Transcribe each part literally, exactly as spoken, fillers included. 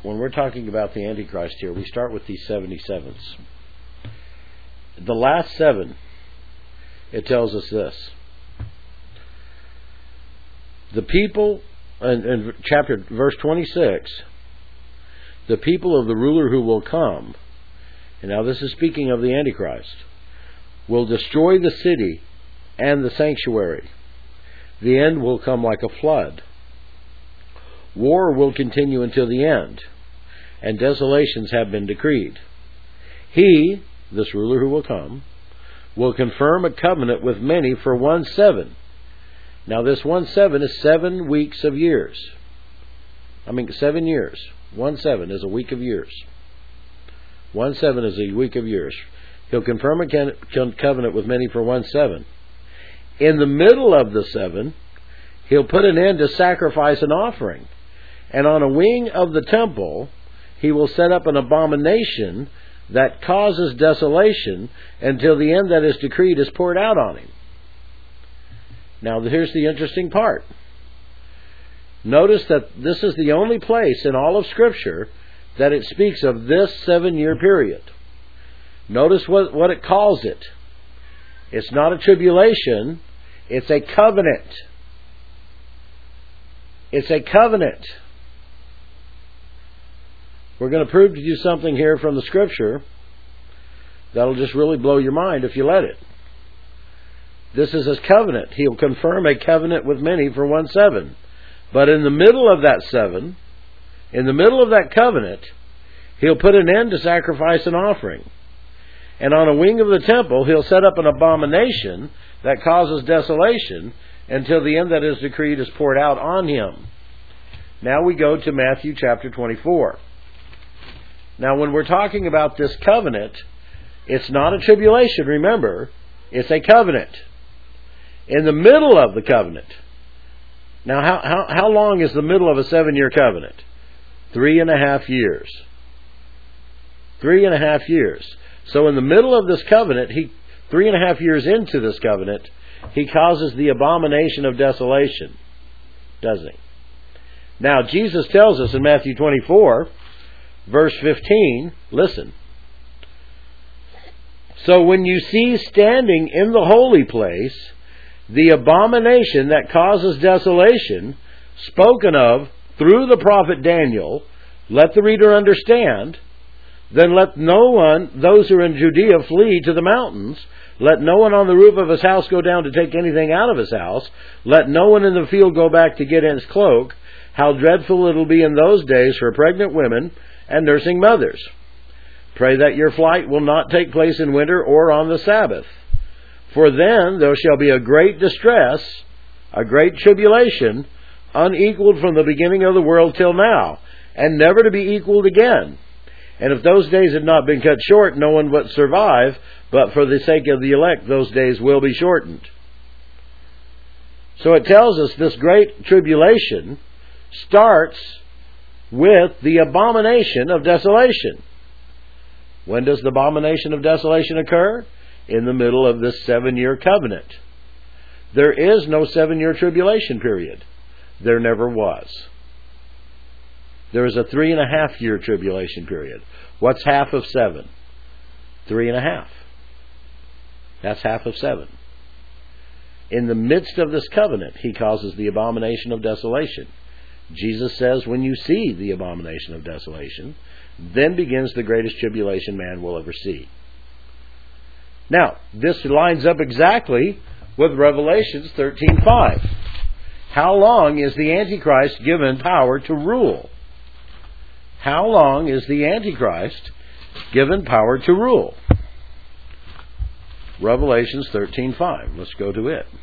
when we're talking about the Antichrist here, we start with these seventy-sevens. The last seven, it tells us this. The people, in, in chapter, verse twenty-six, the people of the ruler who will come, and now this is speaking of the Antichrist, will destroy the city and the sanctuary. The end will come like a flood. War will continue until the end, and desolations have been decreed. He, this ruler who will come, will confirm a covenant with many for one seven. Now this one seven is seven weeks of years. I mean seven years. One seven is a week of years. One seven is a week of years. He'll confirm a covenant with many for one seven. In the middle of the seven, he'll put an end to sacrifice and offering. And on a wing of the temple, he will set up an abomination that causes desolation until the end that is decreed is poured out on him. Now, here's the interesting part. Notice that this is the only place in all of Scripture that it speaks of this seven-year period. Notice what, what it calls it. It's not a tribulation. It's a covenant. It's a covenant. We're going to prove to you something here from the Scripture that'll just really blow your mind if you let it. This is his covenant. He'll confirm a covenant with many for one seven. But in the middle of that seven, in the middle of that covenant, he'll put an end to sacrifice and offering. And on a wing of the temple, he'll set up an abomination that causes desolation until the end that is decreed is poured out on him. Now we go to Matthew chapter twenty-four. Now when we're talking about this covenant, it's not a tribulation, remember. It's a covenant. In the middle of the covenant. Now how, how, how long is the middle of a seven-year covenant? Three and a half years. Three and a half years. So in the middle of this covenant, he three and a half years into this covenant, he causes the abomination of desolation. Doesn't he? Now Jesus tells us in Matthew twenty-four, verse fifteen, listen. So when you see standing in the holy place the abomination that causes desolation, spoken of through the prophet Daniel, let the reader understand, then let no one, those who are in Judea, flee to the mountains. Let no one on the roof of his house go down to take anything out of his house. Let no one in the field go back to get his cloak. How dreadful it'll be in those days for pregnant women and nursing mothers. Pray that your flight will not take place in winter or on the Sabbath. For then there shall be a great distress, a great tribulation, unequaled from the beginning of the world till now, and never to be equaled again. And if those days had not been cut short, no one would survive, but for the sake of the elect, those days will be shortened. So it tells us this great tribulation starts with the abomination of desolation. When does the abomination of desolation occur? In the middle of this seven-year covenant. There is no seven-year tribulation period. There never was. There is a three and a half year tribulation period. What's half of seven? Three and a half. That's half of seven. In the midst of this covenant, he causes the abomination of desolation. Jesus says, when you see the abomination of desolation, then begins the greatest tribulation man will ever see. Now, this lines up exactly with Revelations thirteen five. How long is the Antichrist given power to rule? How long is the Antichrist given power to rule? Revelations thirteen five. Let's go to it.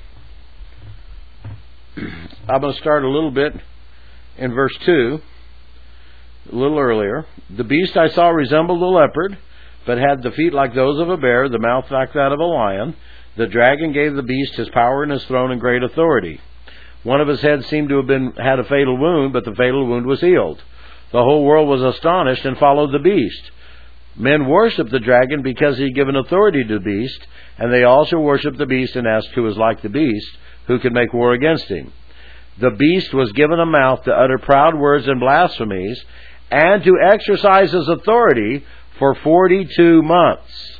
I'm going to start a little bit in verse two, a little earlier. The beast I saw resembled a leopard, but had the feet like those of a bear, the mouth like that of a lion. The dragon gave the beast his power and his throne and great authority. One of his heads seemed to have been had a fatal wound, but the fatal wound was healed. The whole world was astonished and followed the beast. Men worshipped the dragon because he had given authority to the beast, and they also worshipped the beast and asked who was like the beast, who could make war against him. The beast was given a mouth to utter proud words and blasphemies, and to exercise his authority for forty-two months.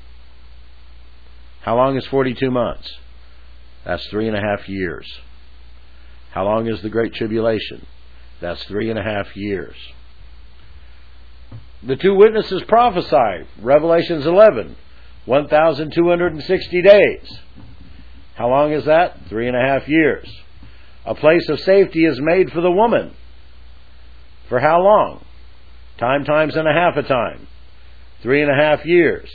How long is forty-two months? That's three and a half years. How long is the Great Tribulation? That's three and a half years. The two witnesses prophesy, Revelations eleven, one thousand two hundred sixty days. How long is that? Three and a half years. A place of safety is made for the woman. For how long? Time times and a half a time. Three and a half years.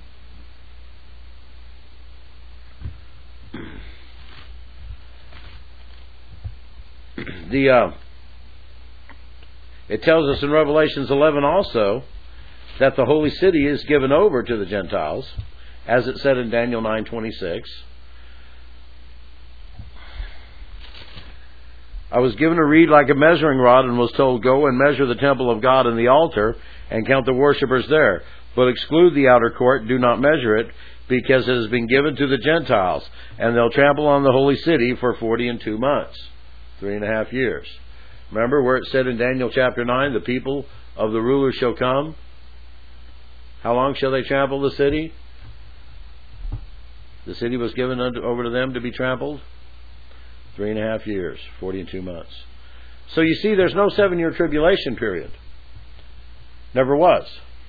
The uh, it tells us in Revelations eleven also that the holy city is given over to the Gentiles, as it said in Daniel nine twenty-six. I was given a reed like a measuring rod and was told, go and measure the temple of God and the altar and count the worshippers there. But exclude the outer court, do not measure it, because it has been given to the Gentiles, and they'll trample on the holy city for forty and two months. Three and a half years. Remember where it said in Daniel chapter nine, the people of the rulers shall come? How long shall they trample the city? The city was given unto, over to them to be trampled? Three and a half years, forty and two months. So you see, there's no seven-year tribulation period. Never was.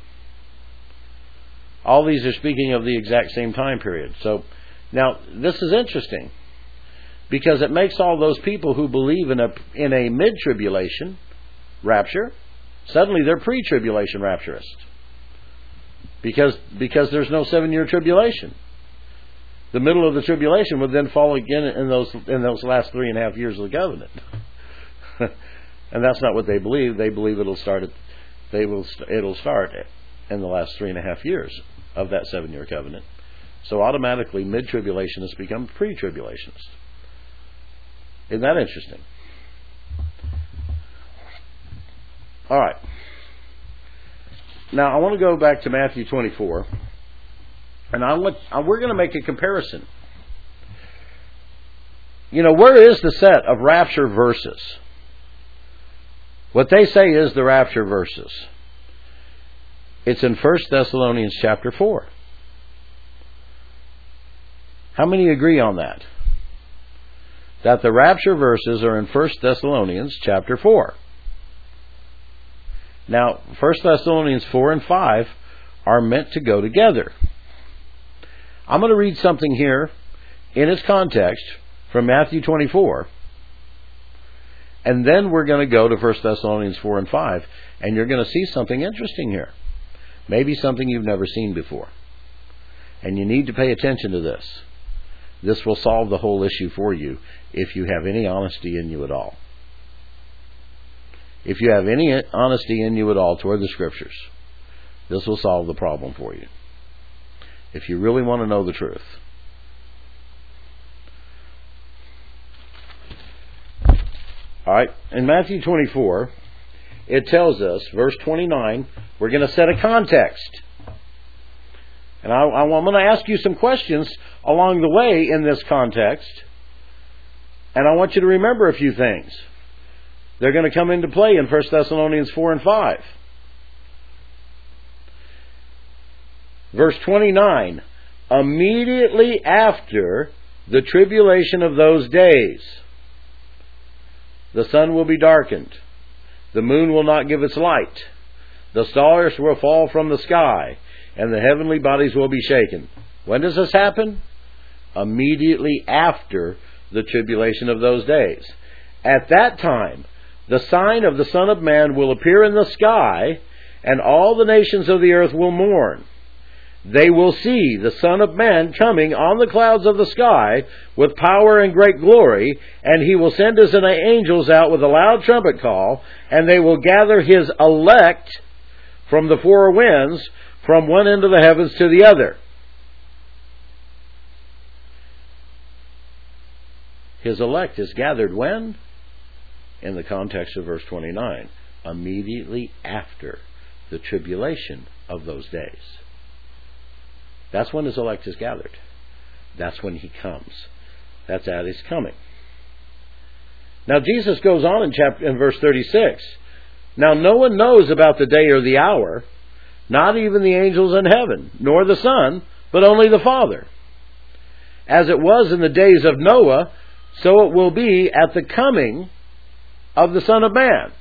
All these are speaking of the exact same time period. So, now, this is interesting, because it makes all those people who believe in a, in a mid-tribulation rapture, suddenly they're pre-tribulation rapturists. Because, because there's no seven-year tribulation. The middle of the tribulation would then fall again in those in those last three and a half years of the covenant, and that's not what they believe. They believe it'll start. At, they will. It'll start in the last three and a half years of that seven-year covenant. So automatically, mid-tribulationists become pre-tribulationists. Isn't that interesting? All right. Now I want to go back to Matthew twenty-four. And I want, we're going to make a comparison. You know, where is the set of rapture verses? What they say is the rapture verses. It's in First Thessalonians chapter four. How many agree on that? That the rapture verses are in First Thessalonians chapter four. Now, First Thessalonians four and five are meant to go together. I'm going to read something here in its context from Matthew twenty-four, and then we're going to go to First Thessalonians four and five, and you're going to see something interesting here. Maybe something you've never seen before. And you need to pay attention to this. This will solve the whole issue for you if you have any honesty in you at all. If you have any honesty in you at all toward the Scriptures, this will solve the problem for you. If you really want to know the truth. All right, in Matthew twenty-four, it tells us, verse twenty-nine, we're going to set a context. And I, I'm going to ask you some questions along the way in this context. And I want you to remember a few things. They're going to come into play in First Thessalonians four and five. Verse twenty-nine, immediately after the tribulation of those days, the sun will be darkened, the moon will not give its light, the stars will fall from the sky, and the heavenly bodies will be shaken. When does this happen? Immediately after the tribulation of those days. At that time, the sign of the Son of Man will appear in the sky, and all the nations of the earth will mourn. They will see the Son of Man coming on the clouds of the sky with power and great glory, and he will send his angels out with a loud trumpet call, and they will gather his elect from the four winds, from one end of the heavens to the other. His elect is gathered when? In the context of verse twenty-nine. Immediately after the tribulation of those days. That's when his elect is gathered. That's when he comes. That's at his coming. Now Jesus goes on in chapter in verse thirty-six Now no one knows about the day or the hour, not even the angels in heaven, nor the Son, but only the Father. As it was in the days of Noah, so it will be at the coming of the Son of Man.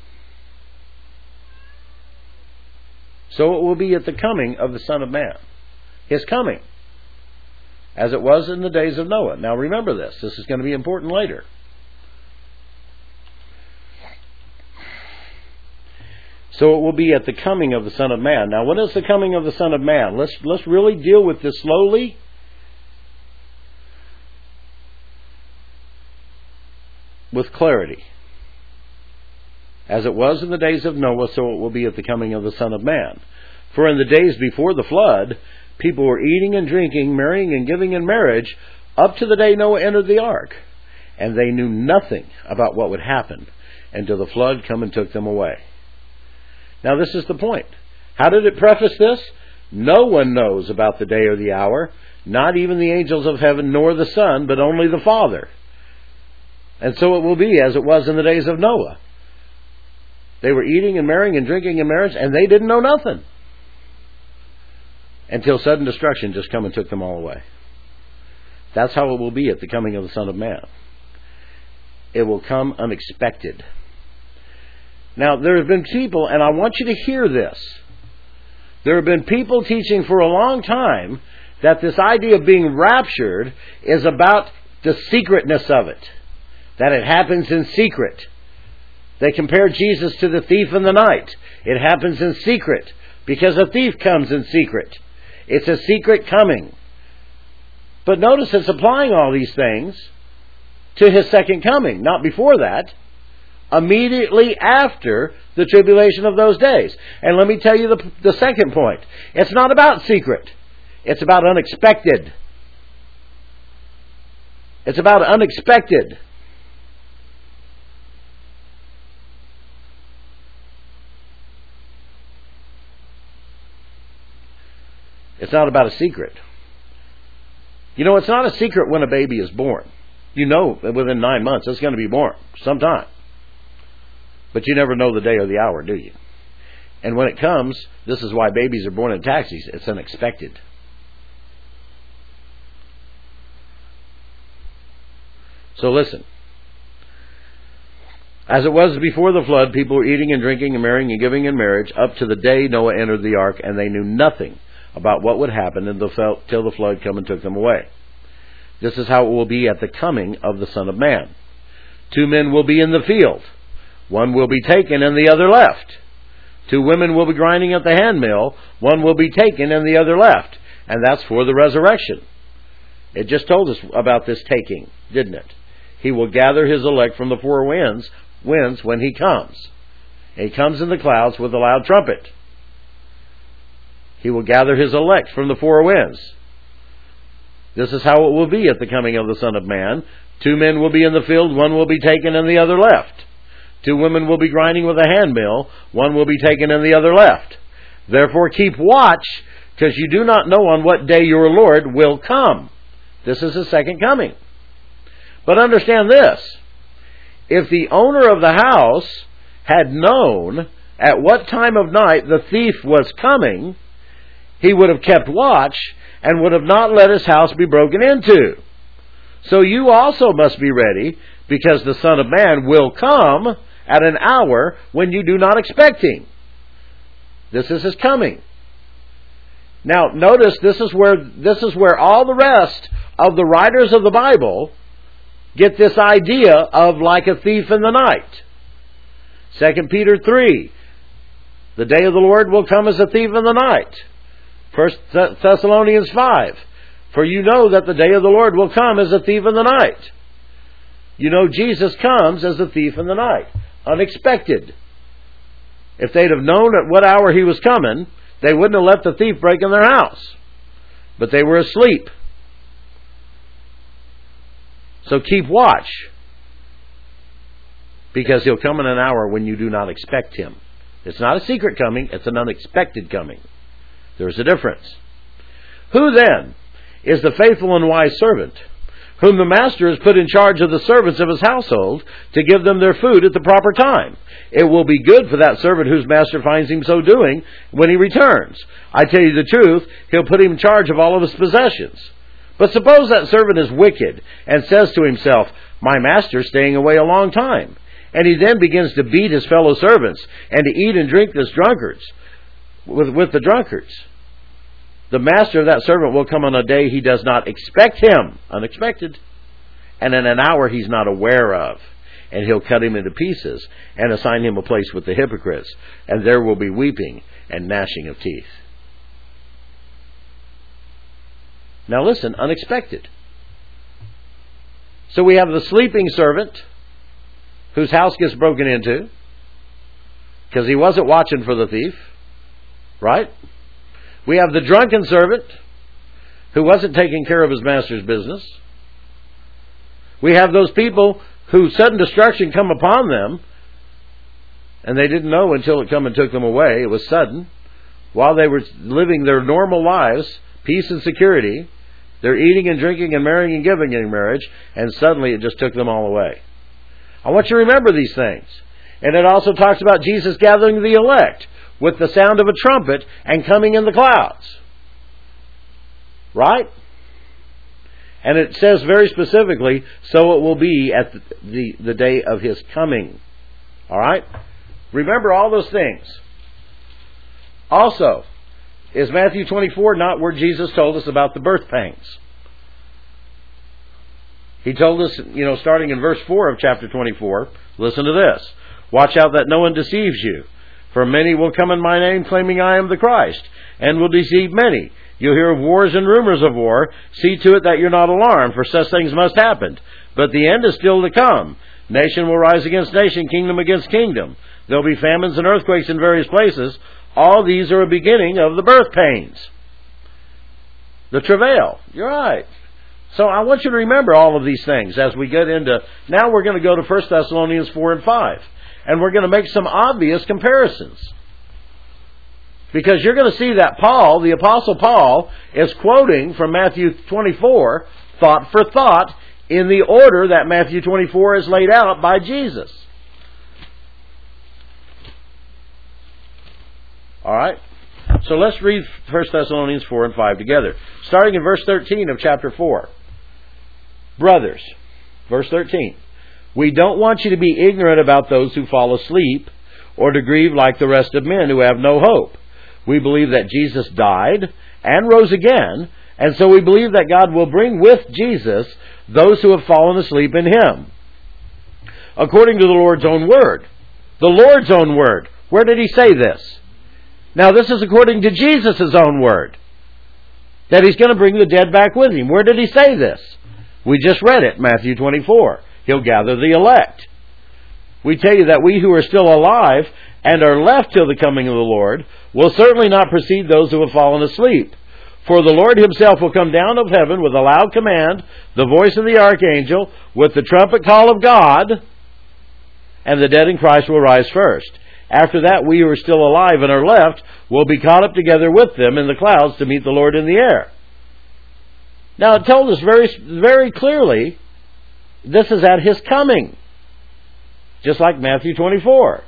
So it will be at the coming of the Son of Man. His coming. As it was in the days of Noah. Now remember this. This is going to be important later. So it will be at the coming of the Son of Man. Now what is the coming of the Son of Man? Let's, let's really deal with this slowly. With clarity. As it was in the days of Noah, so it will be at the coming of the Son of Man. For in the days before the flood, people were eating and drinking, marrying and giving in marriage, up to the day Noah entered the ark. And they knew nothing about what would happen until the flood came and took them away. Now this is the point. How did it preface this? No one knows about the day or the hour, not even the angels of heaven nor the Son, but only the Father. And so it will be as it was in the days of Noah. They were eating and marrying and drinking in marriage, and they didn't know nothing. Until sudden destruction just come and took them all away. That's how it will be at the coming of the Son of Man. It will come unexpected. Now, there have been people, and I want you to hear this. There have been people teaching for a long time that this idea of being raptured is about the secretness of it. That it happens in secret. They compare Jesus to the thief in the night. It happens in secret because a thief comes in secret. It's a secret coming. But notice it's applying all these things to His second coming, not before that. Immediately after the tribulation of those days. And let me tell you the, the second point. It's not about secret. It's about unexpected. It's about unexpected. It's not about a secret. You know, it's not a secret when a baby is born. You know that within nine months it's going to be born sometime. But you never know the day or the hour, do you? And when it comes, this is why babies are born in taxis. It's unexpected. So listen. As it was before the flood, people were eating and drinking and marrying and giving in marriage up to the day Noah entered the ark, and they knew nothing about what would happen until the flood came and took them away. This is how it will be at the coming of the Son of Man. Two men will be in the field. One will be taken and the other left. Two women will be grinding at the handmill. One will be taken and the other left. And that's for the resurrection. It just told us about this taking, didn't it? He will gather His elect from the four winds, winds when He comes. And He comes in the clouds with a loud trumpet. He will gather His elect from the four winds. This is how it will be at the coming of the Son of Man. Two men will be in the field, one will be taken and the other left. Two women will be grinding with a handmill, one will be taken and the other left. Therefore keep watch, because you do not know on what day your Lord will come. This is His second coming. But understand this. If the owner of the house had known at what time of night the thief was coming, he would have kept watch and would have not let his house be broken into. So you also must be ready, because the Son of Man will come at an hour when you do not expect Him. This is His coming. Now notice this is where this is where all the rest of the writers of the Bible get this idea of like a thief in the night. Second Peter three, the day of the Lord will come as a thief in the night. First Thessalonians five, for you know that the day of the Lord will come as a thief in the night. You know Jesus comes as a thief in the night. Unexpected. If they'd have known at what hour He was coming, they wouldn't have let the thief break in their house. But they were asleep. So keep watch, because He'll come in an hour when you do not expect Him. It's not a secret coming, it's an unexpected coming. There's a difference. Who then is the faithful and wise servant, whom the master has put in charge of the servants of his household to give them their food at the proper time. It will be good for that servant whose master finds him so doing when he returns. I tell you the truth, he'll put him in charge of all of his possessions. But suppose that servant is wicked and says to himself, my master's staying away a long time. And he then begins to beat his fellow servants and to eat and drink as drunkards with, with the drunkards. The master of that servant will come on a day he does not expect him, unexpected, and in an hour he's not aware of. And he'll cut him into pieces and assign him a place with the hypocrites. And there will be weeping and gnashing of teeth. Now listen, unexpected. So we have the sleeping servant whose house gets broken into because he wasn't watching for the thief, right? We have the drunken servant who wasn't taking care of his master's business. We have those people whose sudden destruction come upon them, and they didn't know until it come and took them away. It was sudden. While they were living their normal lives, peace and security, they're eating and drinking and marrying and giving in marriage, and suddenly it just took them all away. I want you to remember these things. And it also talks about Jesus gathering the elect with the sound of a trumpet and coming in the clouds. Right? And it says very specifically, so it will be at the, the, the day of his coming. Alright? Remember all those things. Also, is Matthew twenty-four not where Jesus told us about the birth pangs? He told us, you know, starting in verse four of chapter twenty-four, listen to this. Watch out that no one deceives you. For many will come in my name claiming I am the Christ, and will deceive many. You'll hear of wars and rumors of war. See to it that you're not alarmed, for such things must happen. But the end is still to come. Nation will rise against nation, kingdom against kingdom. There'll be famines and earthquakes in various places. All these are a beginning of the birth pains. The travail. You're right. So I want you to remember all of these things as we get into... Now we're going to go to First Thessalonians four and five. And we're going to make some obvious comparisons. Because you're going to see that Paul, the Apostle Paul, is quoting from Matthew twenty-four, thought for thought, in the order that Matthew twenty-four is laid out by Jesus. Alright? So let's read First Thessalonians four and five together. Starting in verse thirteen of chapter four. Brothers, verse thirteen. We don't want you to be ignorant about those who fall asleep, or to grieve like the rest of men who have no hope. We believe that Jesus died and rose again, and so we believe that God will bring with Jesus those who have fallen asleep in Him. According to the Lord's own word. The Lord's own word. Where did He say this? Now this is according to Jesus' own word. That He's going to bring the dead back with Him. Where did He say this? We just read it, Matthew twenty-four. He'll gather the elect. We tell you that we who are still alive and are left till the coming of the Lord will certainly not precede those who have fallen asleep. For the Lord Himself will come down of heaven with a loud command, the voice of the archangel, with the trumpet call of God, and the dead in Christ will rise first. After that, we who are still alive and are left will be caught up together with them in the clouds to meet the Lord in the air. Now, it told us very, very clearly, this is at His coming. Just like Matthew twenty-four.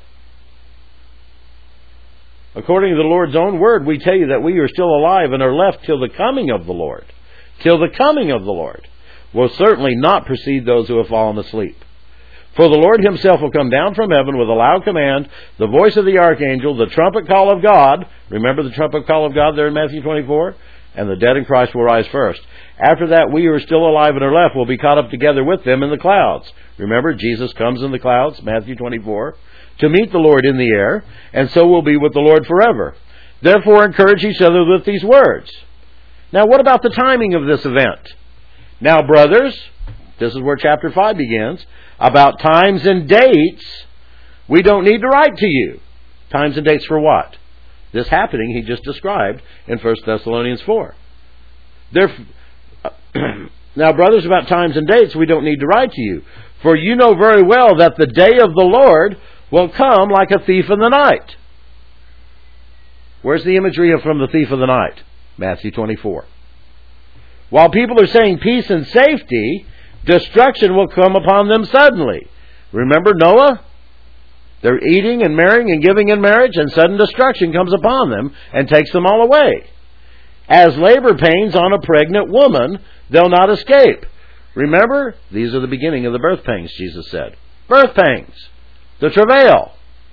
According to the Lord's own word, we tell you that we are still alive and are left till the coming of the Lord. Till the coming of the Lord will certainly not precede those who have fallen asleep. For the Lord Himself will come down from heaven with a loud command, the voice of the archangel, the trumpet call of God. Remember the trumpet call of God there in Matthew twenty-four? And the dead in Christ will rise first. After that, we who are still alive and are left will be caught up together with them in the clouds. Remember, Jesus comes in the clouds, Matthew twenty-four, to meet the Lord in the air, and so will be with the Lord forever. Therefore, encourage each other with these words. Now, what about the timing of this event? Now, brothers, this is where chapter five begins, about times and dates, we don't need to write to you. Times and dates for what? This happening he just described in First Thessalonians four. Therefore, now, brothers, about times and dates, we don't need to write to you. For you know very well that the day of the Lord will come like a thief in the night. Where's the imagery of from the thief of the night? Matthew twenty-four. While people are saying peace and safety, Destruction will come upon them suddenly. Remember Noah? They're eating and marrying and giving in marriage, and sudden destruction comes upon them and takes them all away. As labor pains on a pregnant woman, they'll not escape. Remember, these are the beginning of the birth pangs, Jesus said. Birth pangs. The travail.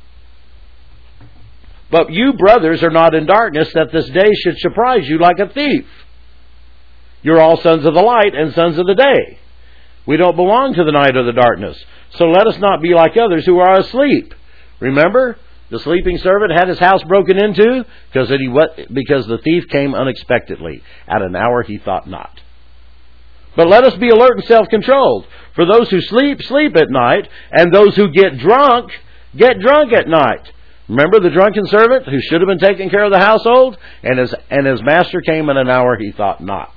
But you, brothers, are not in darkness, that this day should surprise you like a thief. You're all sons of the light and sons of the day. We don't belong to the night or the darkness. So let us not be like others who are asleep. Remember, the sleeping servant had his house broken into because, it, because the thief came unexpectedly at an hour he thought not. But let us be alert and self-controlled. For those who sleep, sleep at night, and those who get drunk, get drunk at night. Remember the drunken servant who should have been taking care of the household? And his, and his master came in an hour he thought not.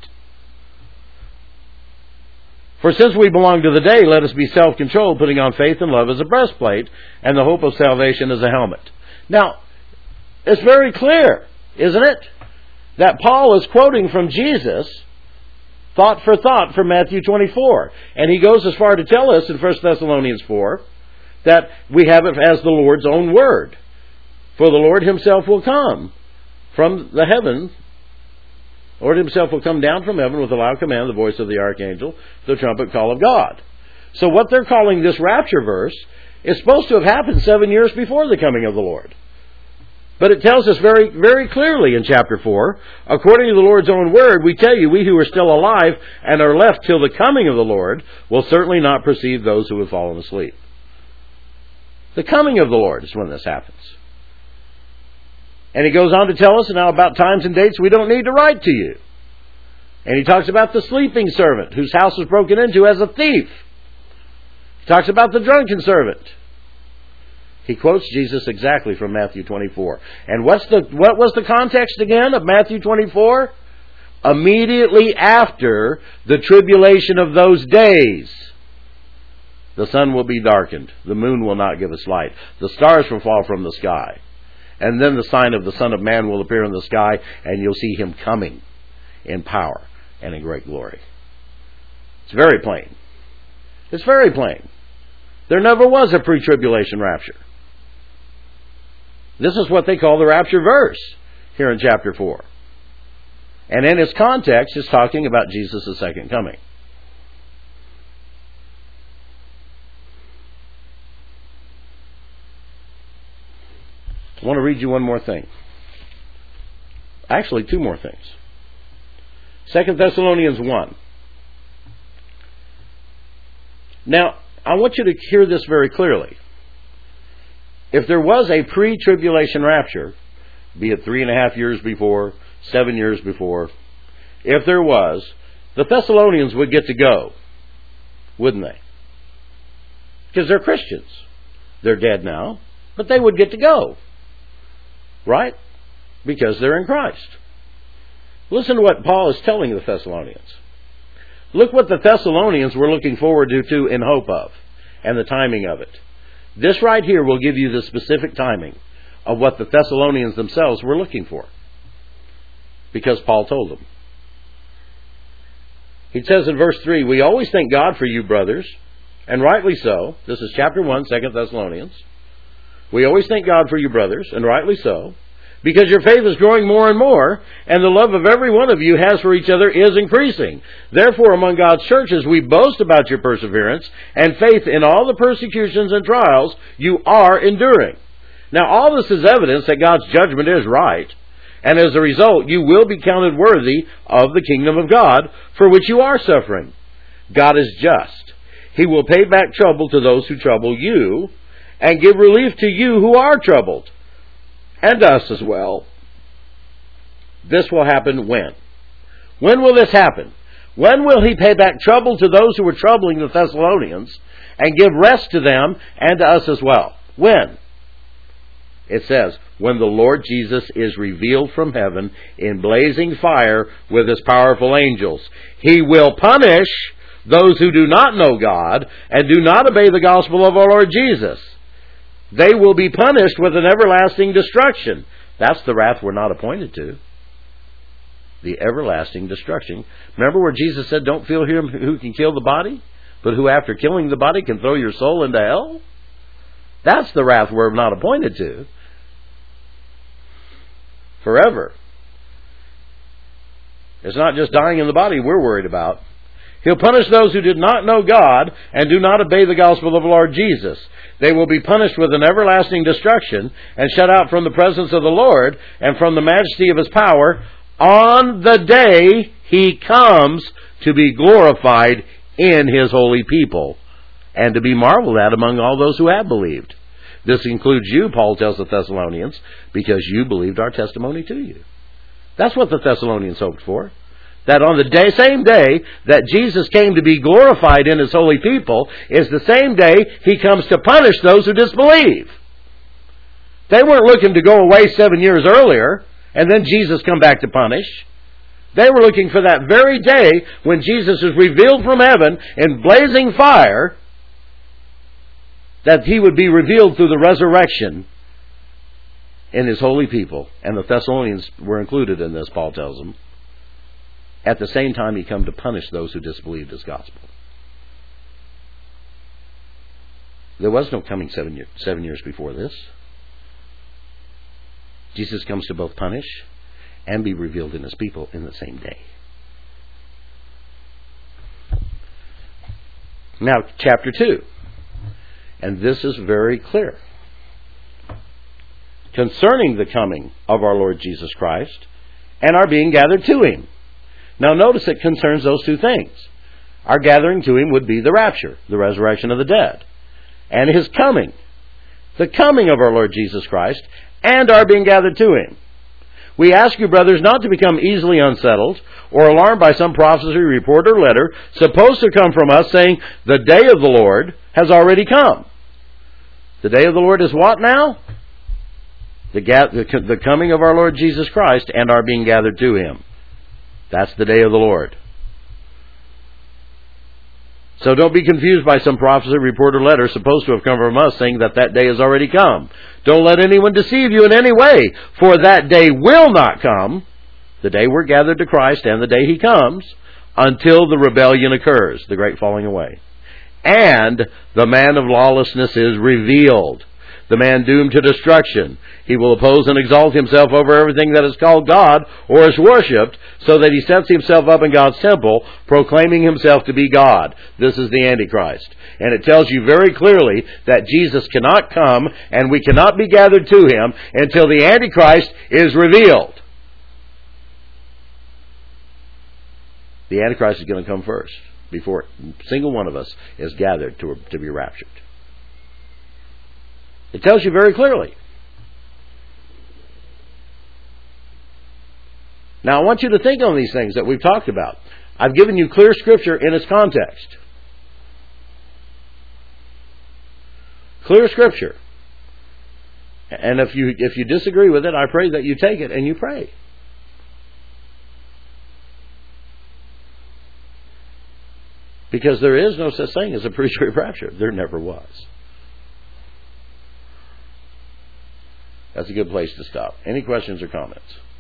For since we belong to the day, let us be self-controlled, putting on faith and love as a breastplate, and the hope of salvation as a helmet. Now, it's very clear, isn't it, that Paul is quoting from Jesus, thought for thought, from Matthew twenty-four. And he goes as far to tell us in First Thessalonians four that we have it as the Lord's own word. For the Lord himself will come from the heaven. The Lord himself will come down from heaven with a loud command, the voice of the archangel, the trumpet call of God. So what they're calling this rapture verse is supposed to have happened seven years before the coming of the Lord. But it tells us very, very clearly in chapter four, according to the Lord's own word, we tell you, we who are still alive and are left till the coming of the Lord will certainly not perceive those who have fallen asleep. The coming of the Lord is when this happens. And he goes on to tell us now about times and dates we don't need to write to you. And he talks about the sleeping servant whose house was broken into as a thief. He talks about the drunken servant. He quotes Jesus exactly from Matthew twenty-four. And what's the what was the context again of Matthew twenty-four? Immediately after the tribulation of those days, the sun will be darkened. The moon will not give us light. The stars will fall from the sky. And then the sign of the Son of Man will appear in the sky, and you'll see him coming in power and in great glory. It's very plain. It's very plain. There never was a pre-tribulation rapture. This is what they call the rapture verse here in chapter four. And in its context, it's talking about Jesus' second coming. I want to read you one more thing. Actually, two more things. Second Thessalonians one. Now, I want you to hear this very clearly. If there was a pre-tribulation rapture, be it three and a half years before, seven years before, if there was, the Thessalonians would get to go, wouldn't they? Because they're Christians. They're dead now, but they would get to go. Right? Because they're in Christ. Listen to what Paul is telling the Thessalonians. Look what the Thessalonians were looking forward to, to in hope of, and the timing of it. This right here will give you the specific timing of what the Thessalonians themselves were looking for. Because Paul told them. He says in verse three, we always thank God for you, brothers, and rightly so. This is chapter one, Second Thessalonians. We always thank God for you, brothers, and rightly so, because your faith is growing more and more, and the love of every one of you has for each other is increasing. Therefore, among God's churches, we boast about your perseverance and faith in all the persecutions and trials you are enduring. Now, all this is evidence that God's judgment is right, and as a result, you will be counted worthy of the kingdom of God, for which you are suffering. God is just. He will pay back trouble to those who trouble you, and give relief to you who are troubled, and us as well. This will happen when? When will this happen? When will he pay back trouble to those who were troubling the Thessalonians, and give rest to them and to us as well? When? It says, when the Lord Jesus is revealed from heaven in blazing fire with his powerful angels. He will punish those who do not know God and do not obey the gospel of our Lord Jesus. They will be punished with an everlasting destruction. That's the wrath we're not appointed to. The everlasting destruction. Remember where Jesus said, don't fear him who can kill the body, but who after killing the body can throw your soul into hell? That's the wrath we're not appointed to. Forever. It's not just dying in the body we're worried about. He'll punish those who did not know God and do not obey the gospel of the Lord Jesus. They will be punished with an everlasting destruction and shut out from the presence of the Lord and from the majesty of His power on the day He comes to be glorified in His holy people and to be marveled at among all those who have believed. This includes you, Paul tells the Thessalonians, because you believed our testimony to you. That's what the Thessalonians hoped for. That on the day, same day that Jesus came to be glorified in His holy people is the same day He comes to punish those who disbelieve. They weren't looking to go away seven years earlier and then Jesus come back to punish. They were looking for that very day when Jesus is revealed from heaven in blazing fire, that He would be revealed through the resurrection in His holy people. And the Thessalonians were included in this, Paul tells them. At the same time, He come to punish those who disbelieved His gospel. There was no coming seven, year, seven years before this. Jesus comes to both punish and be revealed in His people in the same day. Now, chapter two. And this is very clear. Concerning the coming of our Lord Jesus Christ and our being gathered to Him. Now notice it concerns those two things. Our gathering to Him would be the rapture, the resurrection of the dead, and His coming, the coming of our Lord Jesus Christ, and our being gathered to Him. We ask you, brothers, not to become easily unsettled or alarmed by some prophecy, report, or letter supposed to come from us saying, the day of the Lord has already come. The day of the Lord is what now? The, ga- the, the coming of our Lord Jesus Christ and our being gathered to Him. That's the day of the Lord. So don't be confused by some prophecy, report, or letter supposed to have come from us saying that that day has already come. Don't let anyone deceive you in any way, for that day will not come, the day we're gathered to Christ and the day He comes, until the rebellion occurs, the great falling away. And the man of lawlessness is revealed, the man doomed to destruction. He will oppose and exalt himself over everything that is called God or is worshipped, so that he sets himself up in God's temple, proclaiming himself to be God. This is the Antichrist. And it tells you very clearly that Jesus cannot come and we cannot be gathered to Him until the Antichrist is revealed. The Antichrist is going to come first, before a single one of us is gathered to, to be raptured. It tells you very clearly. Now, I want you to think on these things that we've talked about. I've given you clear Scripture in its context. Clear Scripture. And if you if you disagree with it, I pray that you take it and you pray. Because there is no such thing as a pre-trib rapture. There never was. That's a good place to stop. Any questions or comments?